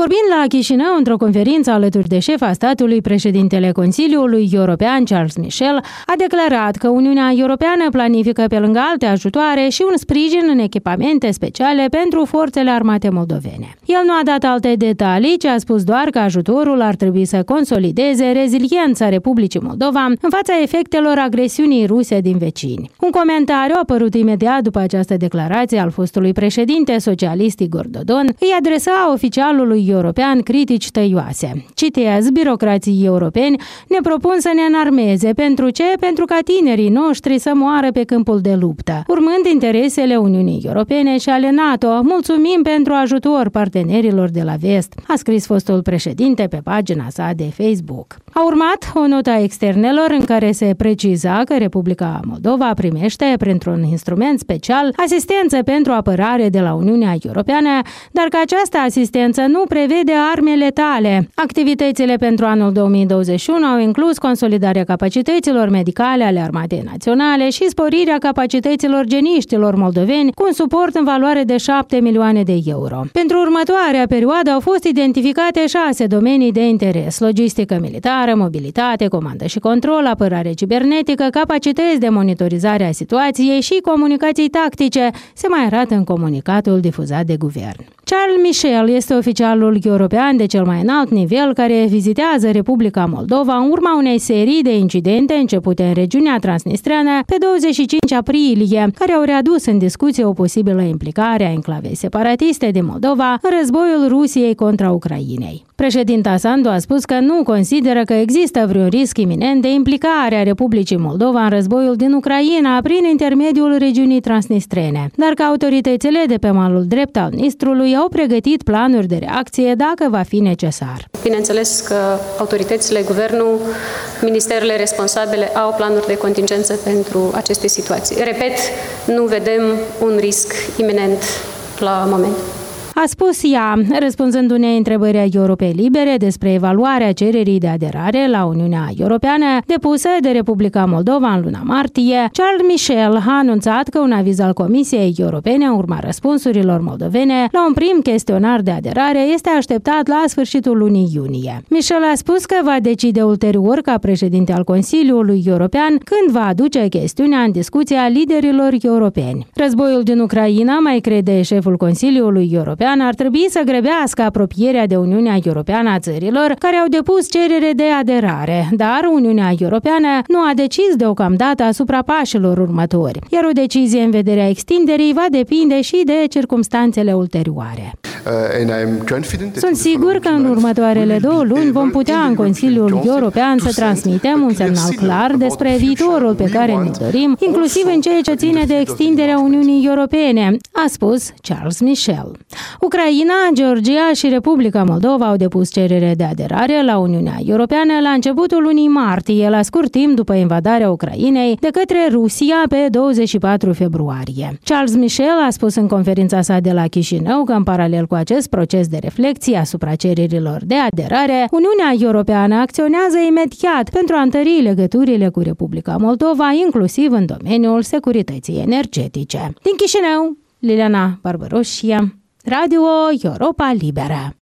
Vorbind la Chișinău, într-o conferință alături de șefa statului, președintele Consiliului European, Charles Michel, a declarat că Uniunea Europeană planifică pe lângă alte ajutoare și un sprijin în echipamente speciale pentru forțele armate moldovene. El nu a dat alte detalii, ci a spus doar că ajutorul ar trebui să consolideze reziliența Republicii Moldova în fața efectelor agresiunii ruse din vecini. Un comentariu apărut imediat după această declarație al fostului președinte socialist Igor Dodon îi adresa oficialului european critici tăioase. Citez, birocrații europeni ne propun să ne înarmeze. Pentru ce? Pentru ca tinerii noștri să moară pe câmpul de luptă. Urmând interesele Uniunii Europene și ale NATO, mulțumim pentru ajutor partenerilor de la vest, a scris fostul președinte pe pagina sa de Facebook. A urmat o notă a externelor în care se preciza că Republica Moldova primește, printr-un instrument special, asistență pentru apărare de la Uniunea Europeană, dar că această asistență nu prevede arme letale. Activitățile pentru anul 2021 au inclus consolidarea capacităților medicale ale Armatei Naționale și sporirea capacităților geniștilor moldoveni cu un suport în valoare de 7 milioane de euro. Pentru următoarea perioadă au fost identificate 6 domenii de interes: logistică militară, mobilitate, comandă și control, apărare cibernetică, capacități de monitorizare a situației și comunicații tactice, se mai arată în comunicatul difuzat de guvern. Charles Michel este oficialul european de cel mai înalt nivel care vizitează Republica Moldova în urma unei serii de incidente începute în regiunea transnistreană pe 25 aprilie, care au readus în discuție o posibilă implicare a enclavei separatiste din Moldova în războiul Rusiei contra Ucrainei. Președinta Sandu a spus că nu consideră că există vreun risc iminent de implicare a Republicii Moldova în războiul din Ucraina prin intermediul regiunii transnistrene, dar că autoritățile de pe malul drept al Nistrului au pregătit planuri de reacție dacă va fi necesar. Bineînțeles că autoritățile, guvernul, ministerele responsabile au planuri de contingență pentru aceste situații. Repet, nu vedem un risc iminent la moment. A spus ea, răspunzând unei întrebări a Europei Libere despre evaluarea cererii de aderare la Uniunea Europeană depusă de Republica Moldova în luna martie. Charles Michel a anunțat că un aviz al Comisiei Europene în urma răspunsurilor moldovene la un prim chestionar de aderare este așteptat la sfârșitul lunii iunie. Michel a spus că va decide ulterior ca președinte al Consiliului European când va aduce chestiunea în discuția liderilor europeni. Războiul din Ucraina, mai crede șeful Consiliului European, ar trebui să grăbească apropierea de Uniunea Europeană a țărilor care au depus cerere de aderare, dar Uniunea Europeană nu a decis deocamdată asupra pașilor următori, iar o decizie în vederea extinderii va depinde și de circumstanțele ulterioare. Sunt sigur că în următoarele 2 luni vom putea în Consiliul European să transmitem un semnal clar despre viitorul pe care ne dorim, inclusiv în ceea ce ține de extinderea Uniunii Europene, a spus Charles Michel. Ucraina, Georgia și Republica Moldova au depus cerere de aderare la Uniunea Europeană la începutul lunii martie, la scurt timp după invadarea Ucrainei de către Rusia pe 24 februarie. Charles Michel a spus în conferința sa de la Chișinău că în paralel cu acest proces de reflecție asupra cererilor de aderare, Uniunea Europeană acționează imediat pentru a întări legăturile cu Republica Moldova, inclusiv în domeniul securității energetice. Din Chișinău, Liliana Barbaroșia, Radio Europa Liberă.